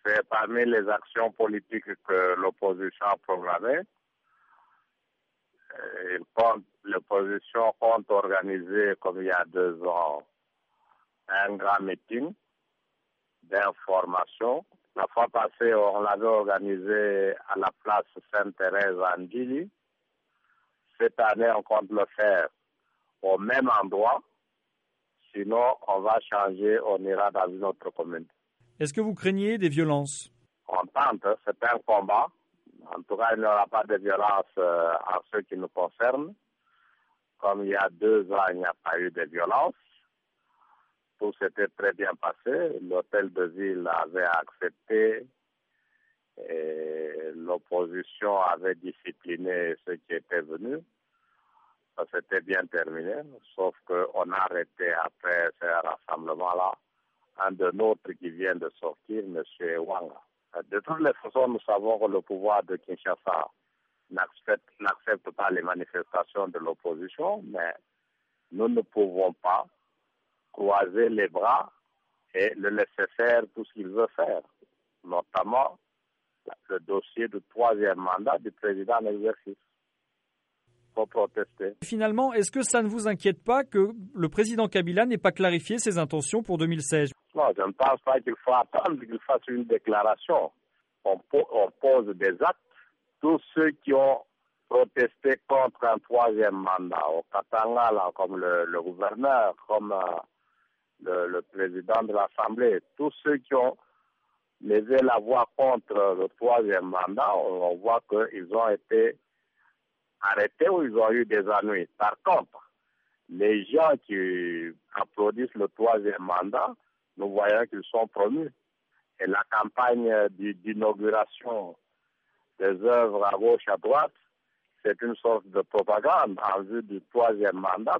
C'est parmi les actions politiques que l'opposition a programmées. L'opposition compte organiser, comme il y a 2 ans, un grand meeting d'information. La fois passée, on l'avait organisé à la place Sainte-Thérèse à Ndili. Cette année, on compte le faire au même endroit. Sinon, on va changer, on ira dans une autre commune. Est-ce que vous craignez des violences? On tente, c'est un combat. En tout cas, il n'y aura pas de violence en ce qui nous concerne. Comme il y a 2 ans, il n'y a pas eu de violence. Tout s'était très bien passé. L'hôtel de ville avait accepté et l'opposition avait discipliné ceux qui étaient venus. Ça s'était bien terminé, sauf qu'on a arrêté après ce rassemblement-là un de nôtres qui vient de sortir, M. Wanga. De toutes les façons, nous savons que le pouvoir de Kinshasa n'accepte pas les manifestations de l'opposition, mais nous ne pouvons pas croiser les bras et le laisser faire tout ce qu'il veut faire, notamment le dossier du 3e mandat du président en exercice. Faut protester. Finalement, est-ce que ça ne vous inquiète pas que le président Kabila n'ait pas clarifié ses intentions pour 2016? Non, je ne pense pas qu'il faut attendre qu'il fasse une déclaration. On pose des actes. Tous ceux qui ont protesté contre un 3e mandat, au Katanga, là, comme le gouverneur, comme le président de l'Assemblée, tous ceux qui ont levé la voix contre le 3e mandat, on voit qu'ils ont été arrêtés ou ils ont eu des ennuis. Par contre, les gens qui applaudissent le 3e mandat, nous voyons qu'ils sont promus. Et la campagne d'inauguration des œuvres à gauche, à droite, c'est une sorte de propagande en vue du 3e mandat.